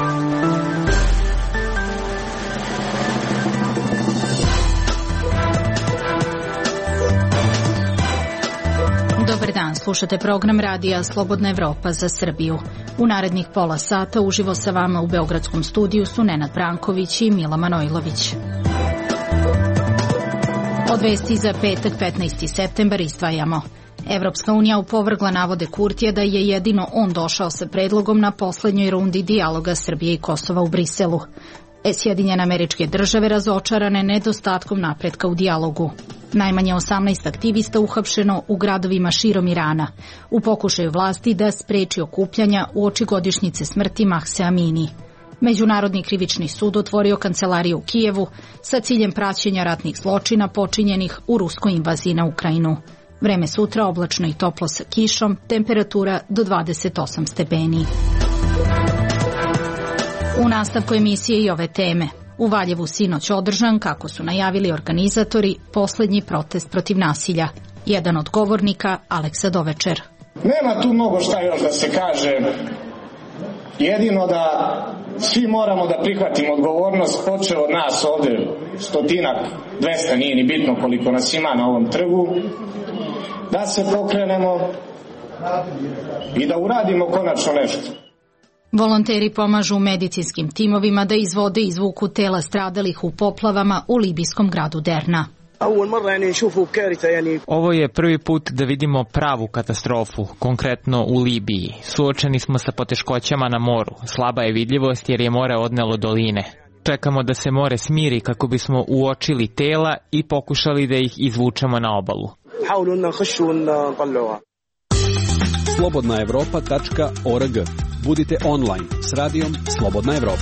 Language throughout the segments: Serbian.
Dobar dan, slušate program radija Slobodna Evropa za Srbiju. U narednih pola sata uživo sa vama u Beogradskom studiju su Nenad Branković i Mila Manojlović. Od vesti za petak 15. septembar izdvajamo. Evropska unija opovrgla navode Kurtija da je jedino on došao sa predlogom na poslednjoj rundi dijaloga Srbije i Kosova u Briselu. Sjedinjene Američke Države razočarane nedostatkom napretka u dijalogu. Najmanje 18 aktivista uhapšeno u gradovima širom Irana u pokušaju vlasti da spreči okupljanja uoči godišnjice smrti Mahse Amini. Međunarodni krivični sud otvorio kancelariju u Kijevu sa ciljem praćenja ratnih zločina počinjenih u ruskoj invaziji na Ukrajinu. Vreme sutra oblačno i toplo sa kišom, temperatura do 28 stepeni. U nastavku emisije i ove teme. U Valjevu sinoć održan, kako su najavili organizatori, poslednji protest protiv nasilja. Jedan od govornika, Aleksa Dovečer. Nema tu mnogo šta još da se kaže. Jedino da svi moramo da prihvatimo odgovornost, počeo od nas ovde 100-200, nije ni bitno koliko nas ima na ovom trgu, da se pokrenemo i da uradimo konačno nešto. Volonteri pomažu medicinskim timovima da izvode i izvuku tela stradalih u poplavama u libijskom gradu Derna. Ovo je prvi put da vidimo pravu katastrofu, konkretno u Libiji. Suočeni smo sa poteškoćama na moru. Slaba je vidljivost jer je more odnelo doline. Čekamo da se more smiri kako bismo uočili tela i pokušali da ih izvučemo na obalu. slobodnaevropa.org. Budite online s radijom Slobodna Evropa.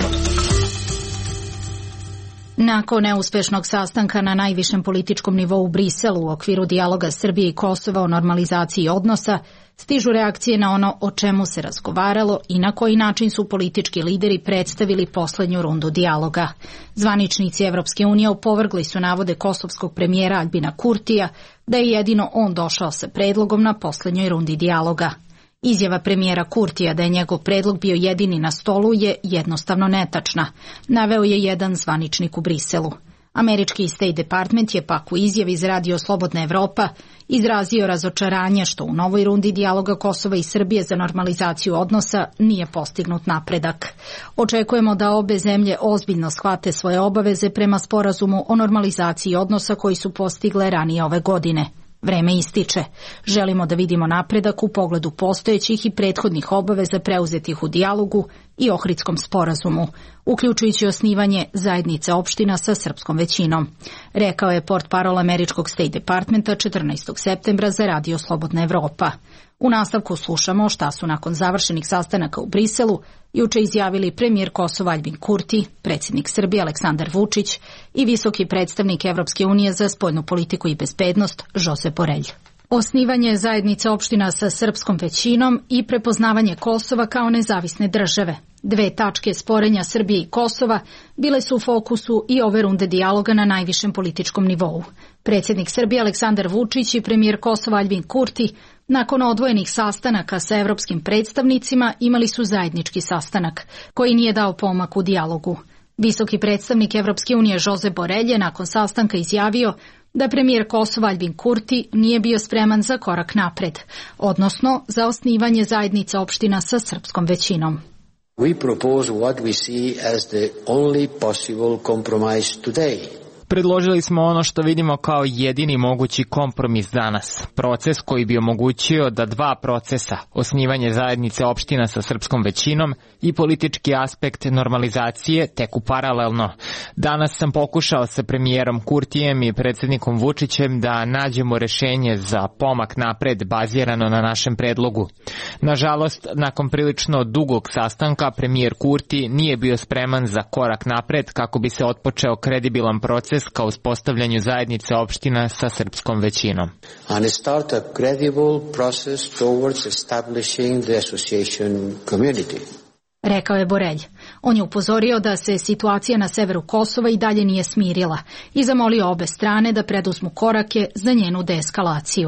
Nakon neuspešnog sastanka na najvišem političkom nivou u Briselu u okviru dijaloga Srbije i Kosova o normalizaciji odnosa, stižu reakcije na ono o čemu se razgovaralo i na koji način su politički lideri predstavili poslednju rundu dijaloga. Zvaničnici Evropske unije opovrgli su navode kosovskog premijera Aljbina Kurtija da je jedino on došao sa predlogom na poslednjoj rundi dijaloga. Izjava premijera Kurtija da je njegov predlog bio jedini na stolu je jednostavno netačna, naveo je jedan zvaničnik u Briselu. Američki State Department je pak u izjavi izradio Slobodna Evropa izrazio razočaranje što u novoj rundi dijaloga Kosova i Srbije za normalizaciju odnosa nije postignut napredak. Očekujemo da obe zemlje ozbiljno shvate svoje obaveze prema sporazumu o normalizaciji odnosa koji su postigle ranije ove godine. Vreme ističe. Želimo da vidimo napredak u pogledu postojećih i prethodnih obaveza preuzetih u dijalogu i Ohridskom sporazumu, uključujući osnivanje zajednice opština sa srpskom većinom, rekao je portparol američkog State Departmenta 14. septembra za Radio Slobodna Evropa. U nastavku slušamo šta su nakon završenih sastanaka u Briselu juče izjavili premijer Kosova Aljbin Kurti, predsjednik Srbije Aleksandar Vučić i visoki predstavnik Evropske unije za spoljnu politiku i bezbednost Josep Borelj. Osnivanje zajednice opština sa srpskom većinom i prepoznavanje Kosova kao nezavisne države. Dve tačke sporenja Srbije i Kosova bile su u fokusu i ove runde dijaloga na najvišem političkom nivou. Predsjednik Srbije Aleksandar Vučić i premijer Kosova Aljbin Kurti nakon odvojenih sastanaka sa evropskim predstavnicima imali su zajednički sastanak koji nije dao pomak u dijalogu. Visoki predstavnik Evropske unije Josep Borelj je nakon sastanka izjavio da premijer Kosova Aljbin Kurti nije bio spreman za korak napred, odnosno za osnivanje zajednice opština sa srpskom većinom. We propose what we see as the only possible compromise today. Predložili smo ono što vidimo kao jedini mogući kompromis danas. Proces koji bi omogućio da dva procesa, osnivanje zajednice opština sa srpskom većinom i politički aspekt normalizacije, teku paralelno. Danas sam pokušao sa premijerom Kurtijem i predsjednikom Vučićem da nađemo rešenje za pomak napred bazirano na našem predlogu. Nažalost, nakon prilično dugog sastanka, premijer Kurti nije bio spreman za korak napred kako bi se otpočeo kredibilan proces ka uspostavljanju zajednice opština sa srpskom većinom. And start a credible process towards establishing the association community. Rekao je Borelj. On je upozorio da se situacija na severu Kosova i dalje nije smirila i zamolio obe strane da preduzmu korake za njenu deeskalaciju.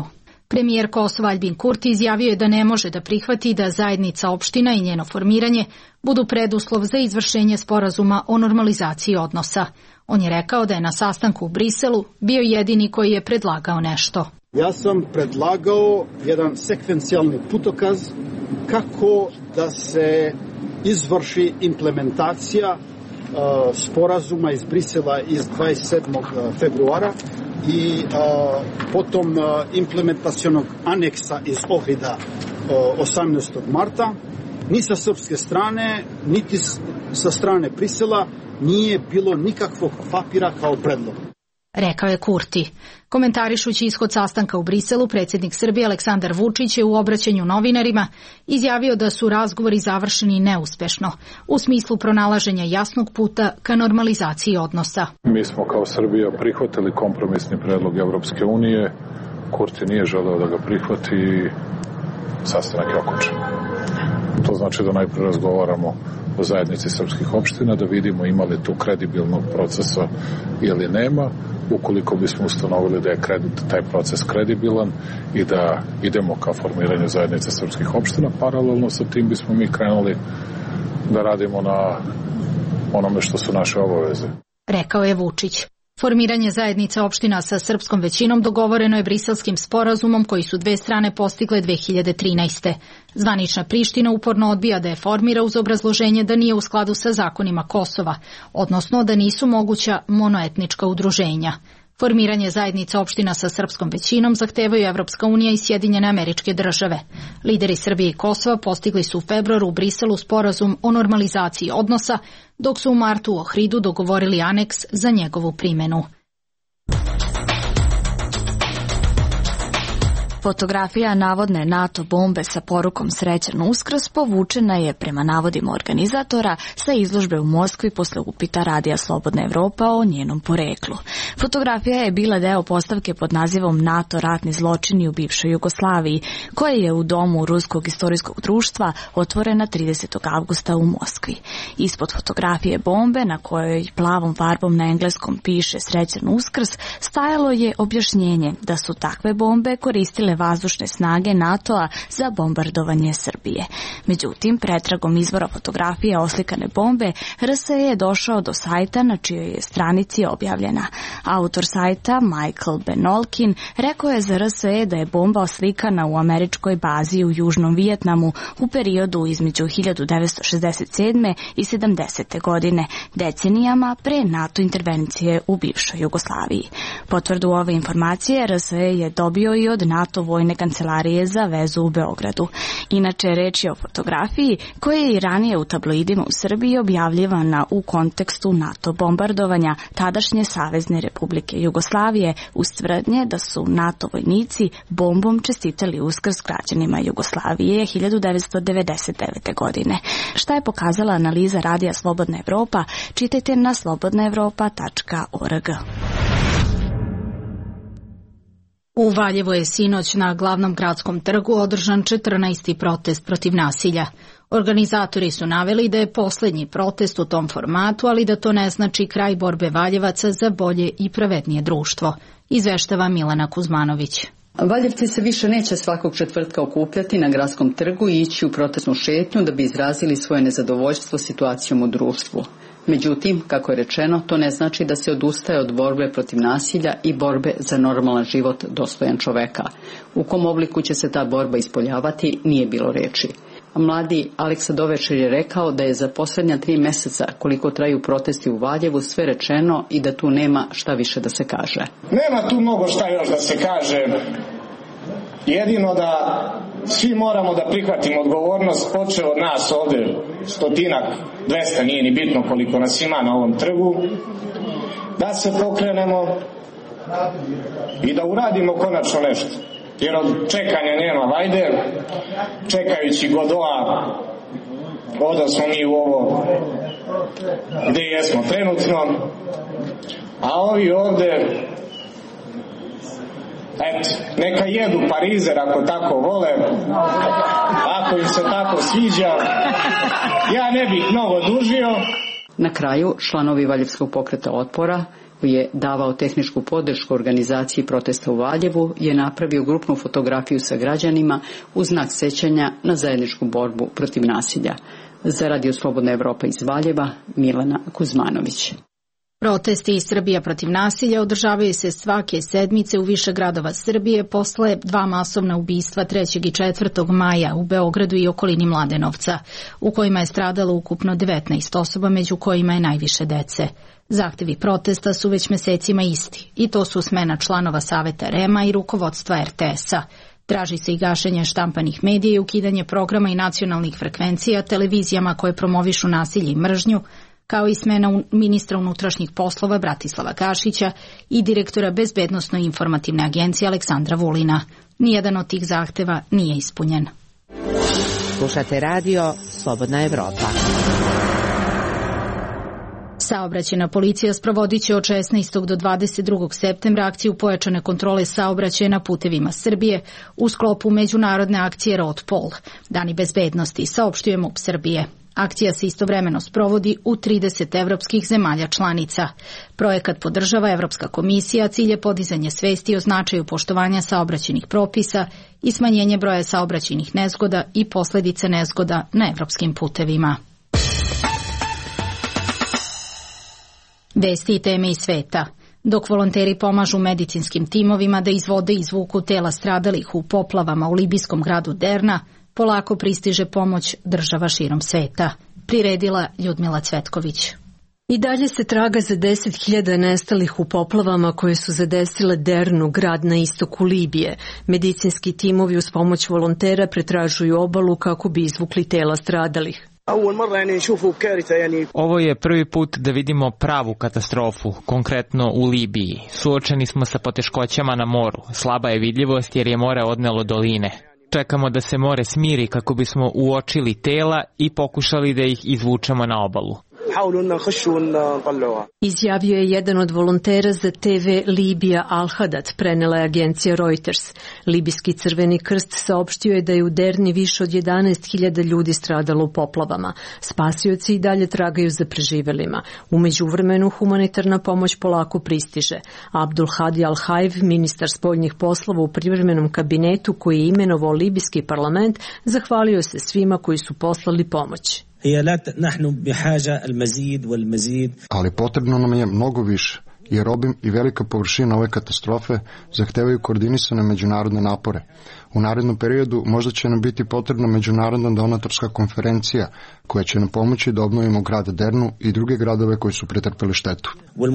Premijer Kosova Aljbin Kurti izjavio je da ne može da prihvati da zajednica opština i njeno formiranje budu preduslov za izvršenje sporazuma o normalizaciji odnosa. On je rekao da je na sastanku u Briselu bio jedini koji je predlagao nešto. Ja sam predlagao jedan sekvencijalni putokaz kako da se izvrši implementacija sporazuma iz Brisela iz 27. februara i potom implementacionog aneksa iz Ohrida 18. marta. Ni sa srpske strane, niti sa strane Brisela nije bilo nikakvog papira kao predlog. Rekao je Kurti. Komentarišući ishod sastanka u Briselu, predsjednik Srbije Aleksandar Vučić je u obraćanju novinarima izjavio da su razgovori završeni neuspešno, u smislu pronalaženja jasnog puta ka normalizaciji odnosa. Mi smo kao Srbija prihvatili kompromisni predlog Evropske unije, Kurti nije želeo da ga prihvati i sastanak je okončan. To znači da najprije razgovaramo o zajednici srpskih opština, da vidimo ima li tu kredibilnog procesa ili nema. Ukoliko bismo ustanovili da je taj proces kredibilan i da idemo ka formiranju zajednice srpskih opština, paralelno sa tim bismo mi krenuli da radimo na onome što su naše obaveze. Rekao je Vučić. Formiranje zajednice opština sa srpskom većinom dogovoreno je Briselskim sporazumom koji su dve strane postigle 2013. Zvanična Priština uporno odbija da je formira uz obrazloženje da nije u skladu sa zakonima Kosova, odnosno da nisu moguća monoetnička udruženja. Formiranje zajednice opština sa srpskom većinom zahtevaju Evropska unija i Sjedinjene Američke Države. Lideri Srbije i Kosova postigli su u februaru u Briselu sporazum o normalizaciji odnosa, dok su u martu u Ohridu dogovorili aneks za njegovu primjenu. Fotografija navodne NATO bombe sa porukom Srećan Uskrs povučena je, prema navodima organizatora, sa izložbe u Moskvi posle upita Radija Slobodna Evropa o njenom poreklu. Fotografija je bila deo postavke pod nazivom NATO ratni zločini u bivšoj Jugoslaviji, koja je u domu Ruskog istorijskog društva otvorena 30. avgusta u Moskvi. Ispod fotografije bombe, na kojoj plavom farbom na engleskom piše Srećan Uskrs, stajalo je objašnjenje da su takve bombe koristile vazdušne snage NATO-a za bombardovanje Srbije. Međutim, pretragom izvora fotografije oslikane bombe, RSE je došao do sajta na čijoj je stranici objavljena. Autor sajta, Michael Benolkin, rekao je za RSE da je bomba oslikana u američkoj bazi u Južnom Vijetnamu u periodu između 1967. i 70. godine, decenijama pre NATO intervencije u bivšoj Jugoslaviji. Potvrdu ove informacije RSE je dobio i od NATO vojne kancelarije za vezu u Beogradu. Inače, reč je o fotografiji koja je i ranije u tabloidima u Srbiji objavljivana u kontekstu NATO bombardovanja tadašnje Savezne Republike Jugoslavije uz tvrdnje da su NATO vojnici bombom čestitali Uskrs građanima Jugoslavije 1999. godine. Šta je pokazala analiza Radija Slobodna Evropa, čitajte na slobodnaevropa.org. U Valjevu je sinoć na glavnom gradskom trgu održan 14. protest protiv nasilja. Organizatori su naveli da je poslednji protest u tom formatu, ali da to ne znači kraj borbe Valjevaca za bolje i pravednije društvo. Izveštava Milena Kuzmanović. Valjevci se više neće svakog četvrtka okupljati na gradskom trgu i ići u protestnu šetnju da bi izrazili svoje nezadovoljstvo situacijom u društvu. Međutim, kako je rečeno, to ne znači da se odustaje od borbe protiv nasilja i borbe za normalan život dostojan čoveka. U kom obliku će se ta borba ispoljavati, nije bilo reči. Mladi Aleksa Dovečer je rekao da je za posljednja 3 meseca, koliko traju protesti u Valjevu, sve rečeno i da tu nema šta više da se kaže. Nema tu mnogo šta još da se kaže. Jedino da svi moramo da prihvatimo odgovornost, počeo od nas ovde 100-200, nije ni bitno koliko nas ima na ovom trgu, da se pokrenemo i da uradimo konačno nešto. Jer od čekanja nema vajde, čekajući Godoa, odo smo mi u ovo gde jesmo trenutno, a ovi ovde, eto, neka jedu parizer ako tako vole, ako im se tako sviđa, ja ne bih mnogo dužio. Na kraju, članovi Valjevskog pokreta otpora je davao tehničku podršku organizaciji protesta u Valjevu, je napravio grupnu fotografiju sa građanima u znak sećanja na zajedničku borbu protiv nasilja. Za Radio Slobodna Evropa iz Valjeva, Milana Kuzmanović. Protesti iz Srbija protiv nasilja održavaju se svake sedmice u više gradova Srbije posle 2 masovna ubistva 3. i 4. maja u Beogradu i okolini Mladenovca, u kojima je stradalo ukupno 19 osoba, među kojima je najviše dece. Zahtevi protesta su već mesecima isti, i to su smena članova Saveta REM-a i rukovodstva RTS-a. Traži se i gašenje štampanih medija i ukidanje programa i nacionalnih frekvencija televizijama koje promovišu nasilje i mržnju, kao i smena ministra unutrašnjih poslova Bratislava Gašića i direktora Bezbednosno-informativne agencije Aleksandra Vulina. Nijedan od tih zahteva nije ispunjen. Slušate radio Slobodna Evropa. Saobraćajna policija sprovodit će od 16. do 22. septembra akciju pojačane kontrole saobraćaja na putevima Srbije u sklopu međunarodne akcije Road Pol, Dani bezbednosti, saopštuje MUP Srbije. Akcija se istovremeno sprovodi u 30 evropskih zemalja članica. Projekat podržava Evropska komisija, cilj je podizanje svesti o značaju poštovanja saobraćajnih propisa i smanjenje broja saobraćajnih nezgoda i posledica nezgoda na evropskim putevima. Vesti i teme iz sveta. Dok volonteri pomažu medicinskim timovima da iz vode izvuku tela stradalih u poplavama u libijskom gradu Derna, polako pristiže pomoć država širom sveta. Priredila Ljudmila Cvetković. I dalje se traga za 10.000 nestalih u poplavama koje su zadesile Dernu, grad na istoku Libije. Medicinski timovi uz pomoć volontera pretražuju obalu kako bi izvukli tela stradalih. Ovo je prvi put da vidimo pravu katastrofu, konkretno u Libiji. Suočeni smo sa poteškoćama na moru. Slaba je vidljivost jer je more odnelo doline. Čekamo da se more smiri kako bismo uočili tela i pokušali da ih izvučemo na obalu. Izjavio je jedan od volontera za TV Libija Al-Hadat, prenela je agencija Reuters. Libijski Crveni krst saopštio je da je u Derni više od 11.000 ljudi stradalo u poplavama. Spasioci i dalje tragaju za preživelima. U međuvremenu humanitarna pomoć polako pristiže. Abdul Hadi Al-Hajv, ministar spoljnih poslova u privremenom kabinetu koji je imenovao libijski parlament, zahvalio se svima koji su poslali pomoć. Ali potrebno nam je mnogo više, jer obim i velika površina ove katastrofe zahtevaju koordinisane međunarodne napore. U narednom periodu možda će nam biti potrebna međunarodna donatorska konferencija koja će nam pomoći da obnovimo grad Dernu i druge gradove koji su pretrpeli štetu.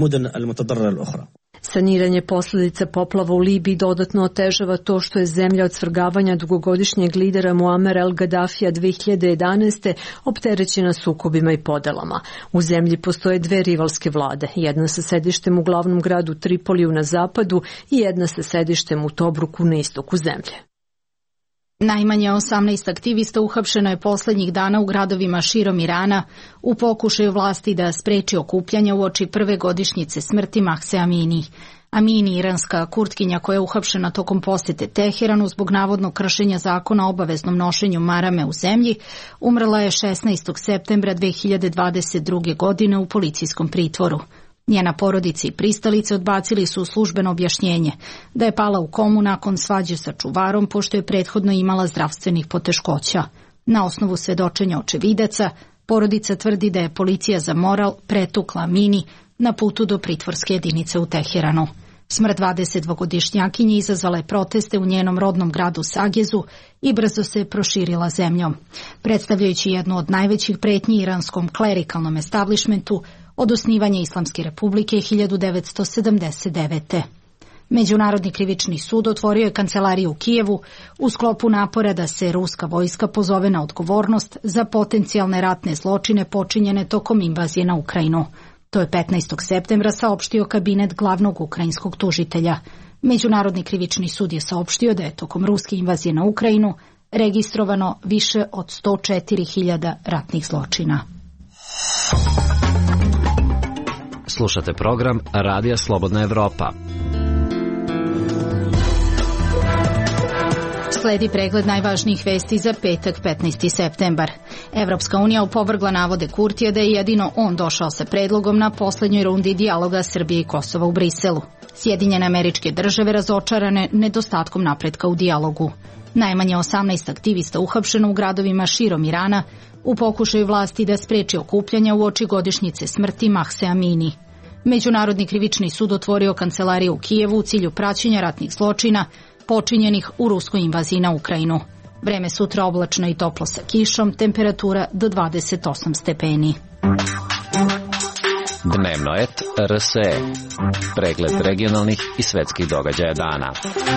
Saniranje posljedica poplava u Libiji dodatno otežava to što je zemlja od svrgavanja dugogodišnjeg lidera Muamera el-Gaddafija 2011. opterećena sukobima i podelama. U zemlji postoje 2 rivalske vlade, jedna sa sedištem u glavnom gradu Tripoliju na zapadu i jedna sa sedištem u Tobruku na istoku zemlje. Najmanje 18 aktivista uhapšeno je poslednjih dana u gradovima širom Irana u pokušaju vlasti da spreči okupljanja uoči prve godišnjice smrti Mahse Amini. Amini, iranska kurtkinja koja je uhapšena tokom posete Teheranu zbog navodnog kršenja zakona o obaveznom nošenju marame u zemlji, umrla je 16. septembra 2022. godine u policijskom pritvoru. Njena porodica i pristalice odbacili su službeno objašnjenje da je pala u komu nakon svađe sa čuvarom pošto je prethodno imala zdravstvenih poteškoća. Na osnovu svedočenja očevidaca, porodica tvrdi da je policija za moral pretukla Amini na putu do pritvorske jedinice u Teheranu. Smrt 22-godišnjakinje izazvala je proteste u njenom rodnom gradu Sagezu i brzo se proširila zemljom, predstavljajući jednu od najvećih pretnji iranskom klerikalnom establishmentu od osnivanja Islamske republike 1979. Međunarodni krivični sud otvorio je kancelariju u Kijevu u sklopu napora da se ruska vojska pozove na odgovornost za potencijalne ratne zločine počinjene tokom invazije na Ukrajinu. To je 15. septembra saopštio kabinet glavnog ukrajinskog tužitelja. Međunarodni krivični sud je saopštio da je tokom ruske invazije na Ukrajinu registrovano više od 104.000 ratnih zločina. Slušate program Radija Slobodna Evropa. Sledi pregled najvažnijih vesti za petak 15. septembar. Evropska unija opovrgla navode Kurtija da je jedino on došao sa predlogom na poslednjoj rundi dijaloga Srbije i Kosova u Briselu. Sjedinjene Američke Države razočarane nedostatkom napretka u dijalogu. Najmanje 18 aktivista uhapšeno u gradovima širom Irana u pokušaju vlasti da spreči okupljanja uoči godišnjice smrti Mahse Amini. Međunarodni krivični sud otvorio kancelariju u Kijevu u cilju praćenja ratnih zločina počinjenih u ruskoj invaziji na Ukrajinu. Vreme sutra oblačno i toplo sa kišom, temperatura do 28 stepeni. Dnevno et RSE. Pregled regionalnih i svetskih događaja dana.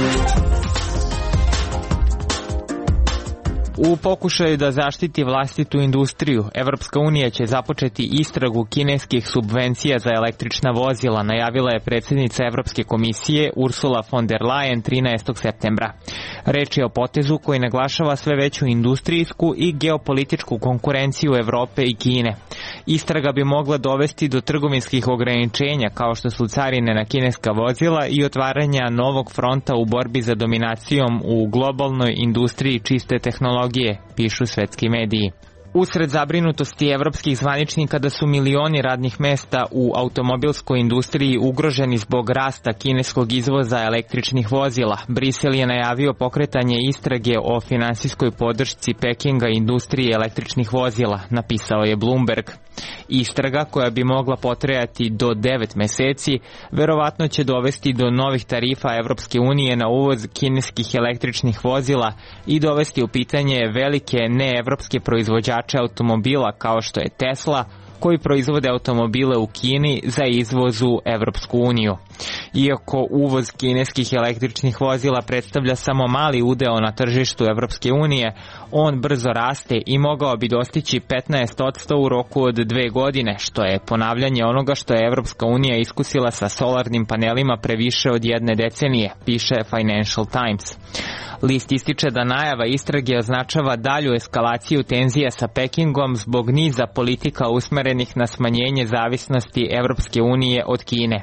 U pokušaju da zaštiti vlastitu industriju, Evropska unija će započeti istragu kineskih subvencija za električna vozila, najavila je predsjednica Evropske komisije Ursula von der Leyen 13. septembra. Reč je o potezu koji naglašava sve veću industrijsku i geopolitičku konkurenciju Evrope i Kine. Istraga bi mogla dovesti do trgovinskih ograničenja kao što su carine na kineska vozila i otvaranja novog fronta u borbi za dominacijom u globalnoj industriji čiste tehnologije, pišu svetski mediji. Usred zabrinutosti evropskih zvaničnika da su milioni radnih mesta u automobilskoj industriji ugroženi zbog rasta kineskog izvoza električnih vozila, Brisel je najavio pokretanje istrage o finansijskoj podršci Pekinga industriji električnih vozila, napisao je Bloomberg. Istraga, koja bi mogla potrajati do 9 meseci, verovatno će dovesti do novih tarifa Evropske unije na uvoz kineskih električnih vozila i dovesti u pitanje velike neevropske proizvođače automobila kao što je Tesla, koji proizvode automobile u Kini za izvoz u Evropsku uniju. Iako uvoz kineskih električnih vozila predstavlja samo mali udeo na tržištu Evropske unije, on brzo raste i mogao bi dostići 15% u roku od 2 godine, što je ponavljanje onoga što je Evropska unija iskusila sa solarnim panelima pre više od 1 decenije, piše Financial Times. List ističe da najava istrage označava dalju eskalaciju tenzija sa Pekingom zbog niza politika usmerenih na smanjenje zavisnosti Evropske unije od Kine.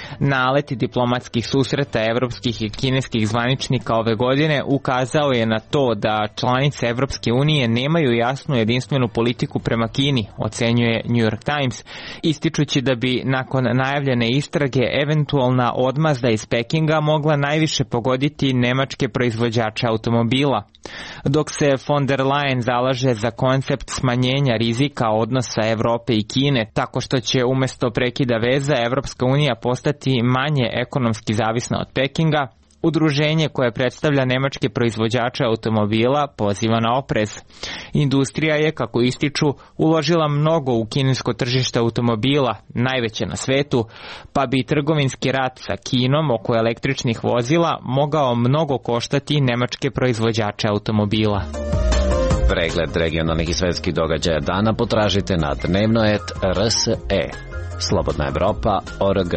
Nalet diplomatskih susreta evropskih i kineskih zvaničnika ove godine ukazao je na to da članice Evropske unije nemaju jasnu jedinstvenu politiku prema Kini, ocenjuje New York Times, ističući da bi nakon najavljene istrage eventualna odmazda iz Pekinga mogla najviše pogoditi nemačke proizvođače automobila. Dok se von der Leyen zalaže za koncept smanjenja rizika odnosa Evrope i Kine tako što će umesto prekida veza Evropska unija postati manje ekonomski zavisna od Pekinga, udruženje koje predstavlja nemačke proizvođače automobila poziva na oprez. Industrija je, kako ističu, uložila mnogo u kinesko tržište automobila, najveće na svetu, pa bi trgovinski rat sa Kinom oko električnih vozila mogao mnogo koštati nemačke proizvođače automobila. Pregled regionalnih i svetskih događaja dana potražite na dnevnoet.rse. Slobodna Evropa.org.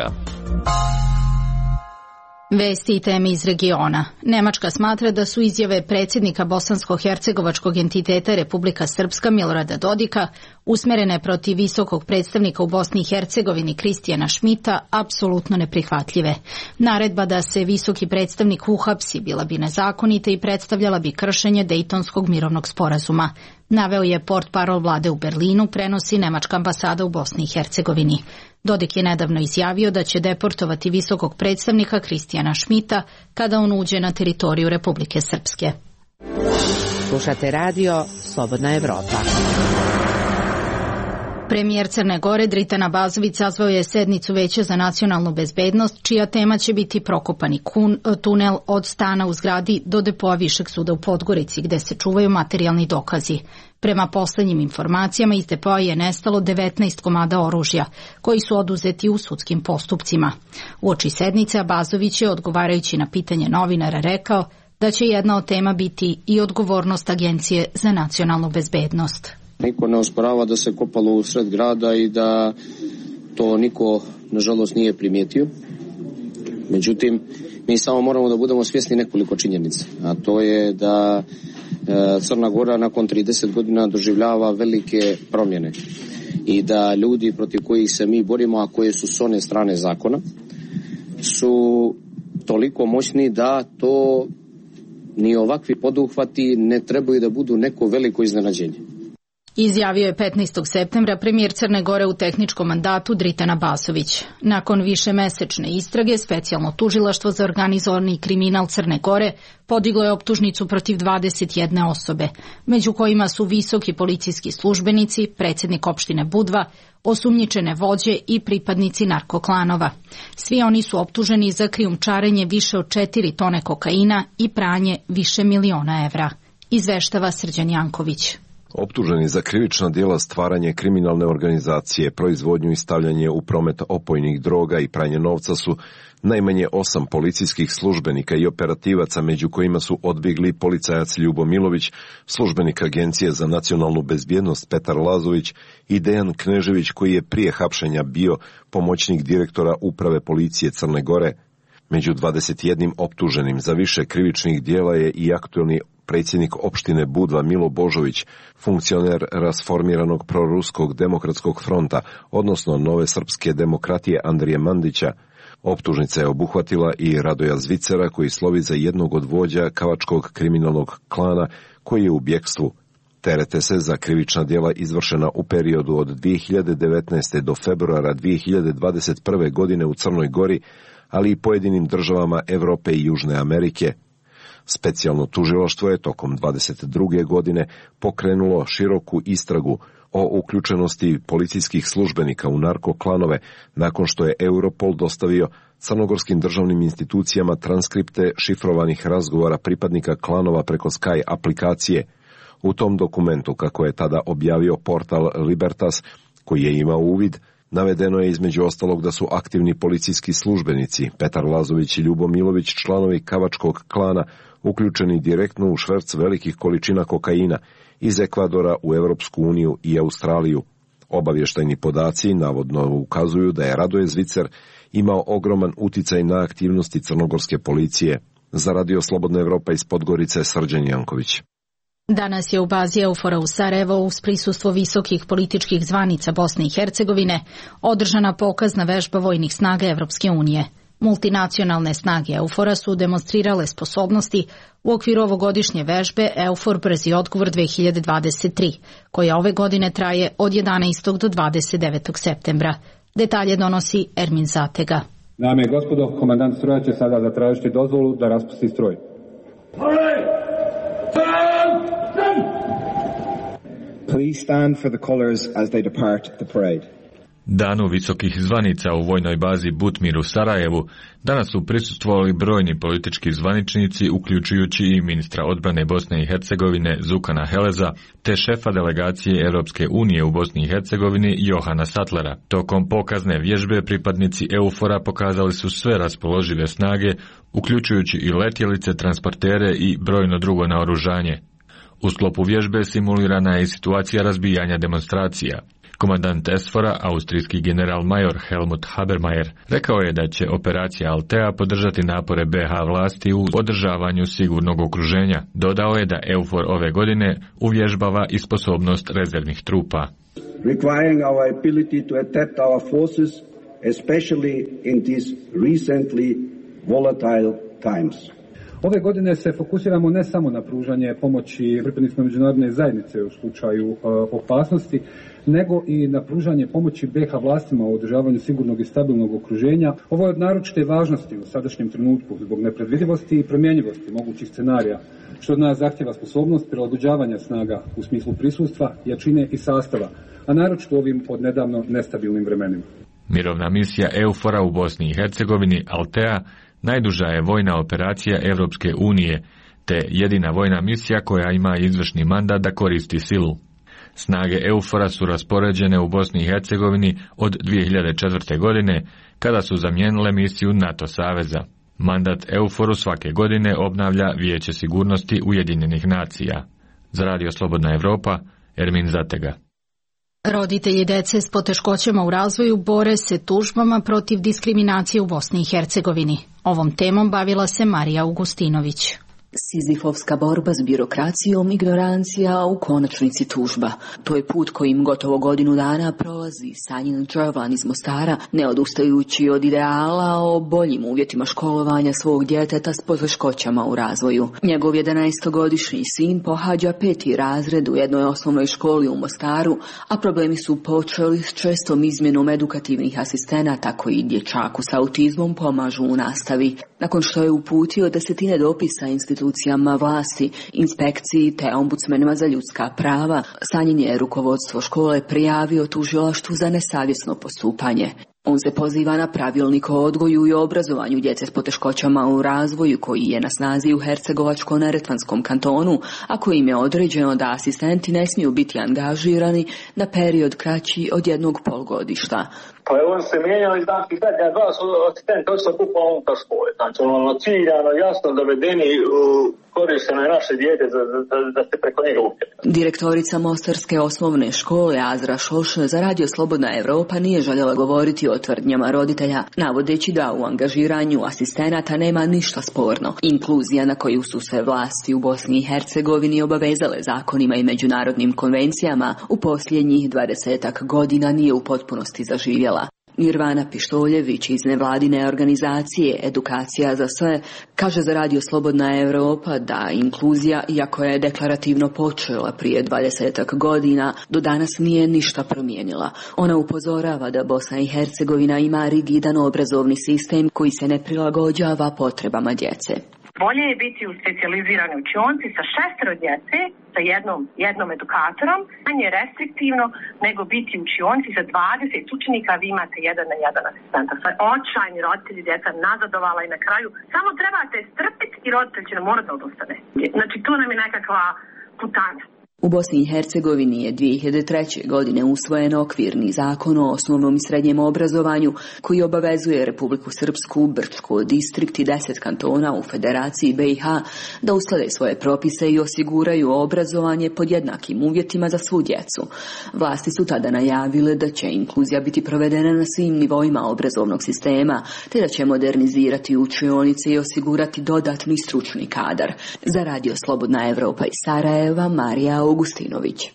Vesti i teme iz regiona. Nemačka smatra da su izjave predsjednika bosansko-hercegovačkog entiteta Republika Srpska Milorada Dodika usmerene protiv visokog predstavnika u Bosni i Hercegovini Kristijana Šmita apsolutno neprihvatljive. Naredba da se visoki predstavnik uhapsi bila bi nezakonita i predstavljala bi kršenje Dejtonskog mirovnog sporazuma. Naveo je portparol vlade u Berlinu, prenosi nemačka ambasada u Bosni i Hercegovini. Dodik je nedavno izjavio da će deportovati visokog predstavnika Kristijana Šmita kada on uđe na teritoriju Republike Srpske. Slušate radio Slobodna Evropa. Premijer Crne Gore Dritan Abazović sazvao je sednicu Veća za nacionalnu bezbednost, čija tema će biti prokopani tunel od stana u zgradi do depoa Višeg suda u Podgorici, gde se čuvaju materijalni dokazi. Prema poslednjim informacijama iz depoa je nestalo 19 komada oružja, koji su oduzeti u sudskim postupcima. Uoči sednice Abazović je, odgovarajući na pitanje novinara, rekao da će jedna od tema biti i odgovornost Agencije za nacionalnu bezbednost. Niko ne osporava da se kopalo u sred grada i da to niko, nažalost, nije primijetio. Međutim, mi samo moramo da budemo svjesni nekoliko činjenica, a to je da Crna Gora nakon 30 godina doživljava velike promjene i da ljudi protiv kojih se mi borimo, a koje su s one strane zakona, su toliko moćni da to ni ovakvi poduhvati ne trebaju da budu neko veliko iznenađenje. Izjavio je 15. septembra premijer Crne Gore u tehničkom mandatu Dritan Abasović. Nakon višemesečne istrage, specijalno tužilaštvo za organizovani kriminal Crne Gore podiglo je optužnicu protiv 21 osobe, među kojima su visoki policijski službenici, predsjednik opštine Budva, osumnjičene vođe i pripadnici narkoklanova. Svi oni su optuženi za krijumčarenje više od 4 tone kokaina i pranje više miliona evra. Izveštava Srđan Janković. Optuženi za krivična djela stvaranje kriminalne organizacije, proizvodnju i stavljanje u promet opojnih droga i pranje novca su najmanje 8 policijskih službenika i operativaca, među kojima su odbjegli policajac Ljubo Milović, službenik Agencije za nacionalnu bezbjednost Petar Lazović i Dejan Knežević, koji je prije hapšenja bio pomoćnik direktora Uprave policije Crne Gore. Među 21 optuženim za više krivičnih djela je i aktuelni predsjednik opštine Budva Milo Božović, funkcioner rasformiranog proruskog demokratskog fronta, odnosno Nove srpske demokratije Andrije Mandića. Optužnica je obuhvatila i Radoja Zvicera, koji slovi za jednog od vođa kavačkog kriminalnog klana koji je u bjekstvu. Terete se za krivična djela izvršena u periodu od 2019. do februara 2021. godine u Crnoj Gori, ali i pojedinim državama Evrope i Južne Amerike. Specijalno tužilaštvo je tokom 22. godine pokrenulo široku istragu o uključenosti policijskih službenika u narkoklanove nakon što je Europol dostavio crnogorskim državnim institucijama transkripte šifrovanih razgovora pripadnika klanova preko Sky aplikacije. U tom dokumentu, kako je tada objavio portal Libertas, koji je imao uvid, navedeno je između ostalog da su aktivni policijski službenici Petar Lazović i Ljubo Milović, članovi kavačkog klana, uključeni direktno u šverc velikih količina kokaina iz Ekvadora u Europsku uniju i Australiju. Obavještajni podaci navodno ukazuju da je Radoje Zvicer imao ogroman uticaj na aktivnosti crnogorske policije. Za Radio Slobodna Evropa iz Podgorice, Srđan Janković. Danas je u bazi Eufora u Sarajevo uz prisustvo visokih političkih zvanica Bosne i Hercegovine održana pokazna vežba vojnih snaga Evropske unije. Multinacionalne snage Eufora su demonstrirale sposobnosti u okviru ovogodišnje vežbe Eufor Brzi odgovor 2023, koja ove godine traje od 11. do 29. septembra. Detalje donosi Ermin Zatega. Dame i gospodo, komandant stroja će sada zatražiti dozvolu da raspusti stroj. Please stand for the colors as they depart the parade. Danu visokih zvanica u vojnoj bazi Butmir u Sarajevu danas su prisustvovali brojni politički zvaničnici, uključujući i ministra odbrane Bosne i Hercegovine Zukana Heleza, te šefa delegacije Europske unije u Bosni i Hercegovini Johana Sattlera. Tokom pokazne vježbe pripadnici Eufora pokazali su sve raspoložive snage, uključujući i letjelice, transportere i brojno drugo naoružanje. U sklopu vježbe simulirana je i situacija razbijanja demonstracija. Komandant ESFOR-a, austrijski general major Helmut Habermayer, rekao je da će operacija Altea podržati napore BiH vlasti u održavanju sigurnog okruženja. Dodao je da EUFOR ove godine uvježbava i sposobnost rezervnih trupa. Requiring our ability to adapt our forces, especially in these recently volatile times. Ove godine se fokusiramo ne samo na pružanje pomoći pripadnicima međunarodne zajednice u slučaju opasnosti, nego i na pružanje pomoći BiH vlastima u održavanju sigurnog i stabilnog okruženja. Ovo je od naročite važnosti u sadašnjem trenutku zbog nepredvidivosti i promjenjivosti mogućih scenarija, što od nas zahtjeva sposobnost prilagođavanja snaga u smislu prisustva, jačine i sastava, a naročito ovim odnedavno nestabilnim vremenima. Mirovna misija EUFOR-a u Bosni i Hercegovini, Altea, najduža je vojna operacija Evropske unije, te jedina vojna misija koja ima izvršni mandat da koristi silu. Snage EUFOR-a su raspoređene u Bosni i Hercegovini od 2004. godine, kada su zamijenile misiju NATO saveza. Mandat EUFOR-u svake godine obnavlja Vijeće sigurnosti Ujedinjenih nacija. Za Radio Slobodna Evropa, Ermin Zatega. Roditelji dece s poteškoćama u razvoju bore se tužbama protiv diskriminacije u Bosni i Hercegovini. Ovom temom bavila se Marija Augustinović. Sizifovska borba s birokracijom, ignorancija, a u konačnici tužba. To je put kojim gotovo godinu dana prolazi Sanjin Đervan iz Mostara, ne odustajući od ideala o boljim uvjetima školovanja svog djeteta s poteškoćama u razvoju. Njegov 11-godišnji sin pohađa 5. razred u jednoj osnovnoj školi u Mostaru, a problemi su počeli s čestom izmjenom edukativnih asistenata koji dječaku s autizmom pomažu u nastavi. Nakon što je uputio desetine dopisa institucijama vlasti, inspekciji te ombudsmenima za ljudska prava, Sanjin je rukovodstvo škole prijavio tužilaštvu za nesavjesno postupanje. On se poziva na pravilnik o odgoju i obrazovanju djece s poteškoćama u razvoju koji je na snazi u Hercegovačko-neretvanskom kantonu, a kojim je određeno da asistenti ne smiju biti angažirani na period kraći od 1 polugodišta. Pa je on se mijenjao i znači zadnja 2 asistenta ošto kupa unutar škole. Znači ciljano, jasno dovedeni korišteno je naše dijete da se preko njega upjeti. Direktorica Mostarske osnovne škole Azra Šoš za Radio Slobodna Evropa nije željela govoriti o tvrdnjama roditelja, navodeći da u angažiranju asistenata nema ništa sporno. Inkluzija na koju su se vlasti u Bosni i Hercegovini obavezale zakonima i međunarodnim konvencijama u posljednjih 20 godina nije u potpunosti zaživjela. Nirvana Pištoljević iz nevladine organizacije Edukacija za sve kaže za Radio Slobodna Evropa da inkluzija, iako je deklarativno počela prije 20 godina, do danas nije ništa promijenila. Ona upozorava da Bosna i Hercegovina ima rigidan obrazovni sistem koji se ne prilagođava potrebama djece. Bolje je biti u specijaliziranoj učionci sa 6 djece, sa jednom edukatorom, manje restriktivno nego biti u učionci sa 20 učenika, vi imate 1 na 1 asistenta. Očajni roditelji, djeca nazadovala i na kraju samo trebate strpiti i roditelj će nam morati da odustane. Znači tu nam je nekakva putanja. U Bosni i Hercegovini je 2003. godine usvojen okvirni zakon o osnovnom i srednjem obrazovanju koji obavezuje Republiku Srpsku, Brčko distrikt i 10 kantona u Federaciji BiH da usklade svoje propise i osiguraju obrazovanje pod jednakim uvjetima za svu djecu. Vlasti su tada najavile da će inkluzija biti provedena na svim nivoima obrazovnog sistema, te da će modernizirati učionice i osigurati dodatni stručni kadar. Za Radio Slobodna Evropa iz Sarajeva, Marija Augustinović.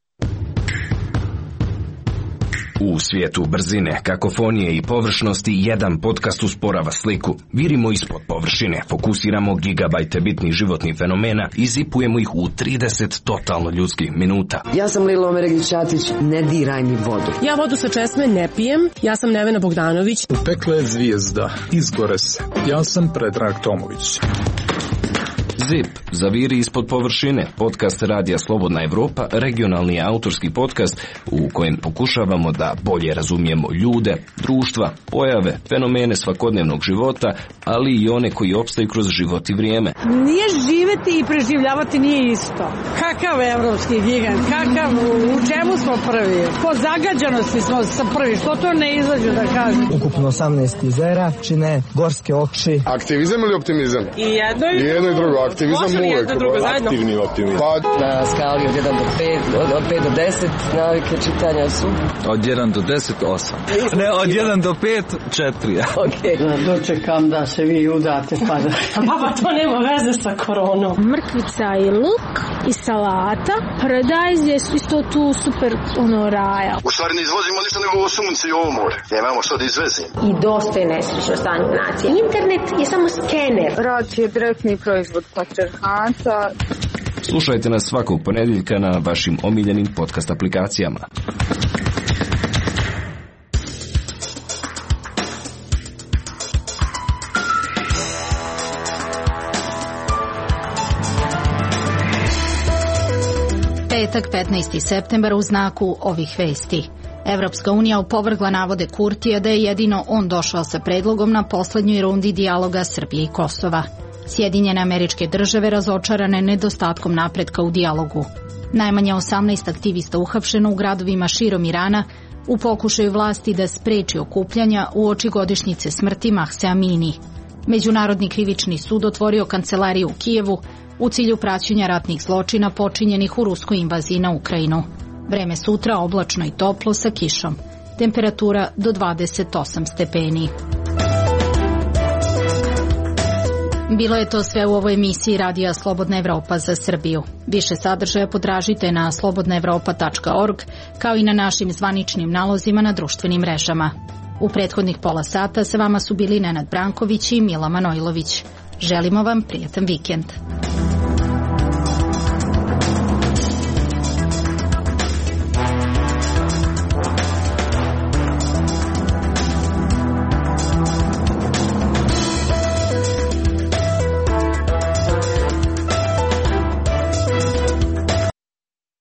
U svijetu brzine, kakofonije i površnosti jedan podcast usporava sliku. Virimo ispod površine, fokusiramo gigabajte bitnih životnih fenomena i zipujemo ih u 30 totalno ljudskih minuta. Ja sam Lilo Omeregić-Ćatić, ne diraj mi vodu. Ja vodu sa česme ne pijem, ja sam Nevena Bogdanović. Upekla je zvijezda, izgore se. Ja sam Predrag Tomović. ZIP, zaviri ispod površine, podcast Radija Slobodna Evropa, regionalni autorski podcast u kojem pokušavamo da bolje razumijemo ljude, društva, pojave, fenomene svakodnevnog života, ali i one koji opstaju kroz život i vrijeme. Nije živjeti i preživljavati nije isto. Kakav evropski gigant, u čemu smo prvi? Po zagađenosti smo prvi, što to ne izađu da kažem? Ukupno 18 jezera čine gorske oči. Aktivizam ili optimizam? I jedno i drugo. Aktivizam uvek, aktivni optimizam. Na skali od 1 do 5, od 5 do 10, navike čitanja su? Od 1 do 10, 8. Ne, od 1 do 5, 4. Ok. Dočekam da se vi udate, pa da... Baba, to nema veze sa koronom. Mrkvica i luk i salata. Paradajz je isto tu super raja. U stvari ne izvozimo ništa nego ovo sunce i ovo more. Nemamo što da izvezimo. I dosta je nesrećno stanje nacije. Internet je samo skener. Rad je direktni proizvod patrijarhata. Slušajte nas svakog ponedjeljka na vašim omiljenim podcast aplikacijama. Petak, 15. septembar u znaku ovih vesti. Evropska unija opovrgla navode Kurtija da je jedino on došao sa predlogom na poslednjoj rundi dijaloga Srbije i Kosova. Sjedinjene Američke Države razočarane nedostatkom napretka u dijalogu. Najmanje 18 aktivista uhapšeno u gradovima širom Irana u pokušaju vlasti da spreči okupljanja uoči godišnjice smrti Mahse Amini. Međunarodni krivični sud otvorio kancelariju u Kijevu u cilju praćenja ratnih zločina počinjenih u ruskoj invaziji na Ukrajinu. Vreme sutra oblačno i toplo sa kišom. Temperatura do 28 stepeni. Bilo je to sve u ovoj emisiji Radija Slobodna Evropa za Srbiju. Više sadržaja potražite na slobodnaevropa.org, kao i na našim zvaničnim nalozima na društvenim mrežama. U prethodnih pola sata sa vama su bili Nenad Branković i Mila Manojlović. Želimo vam prijatan vikend.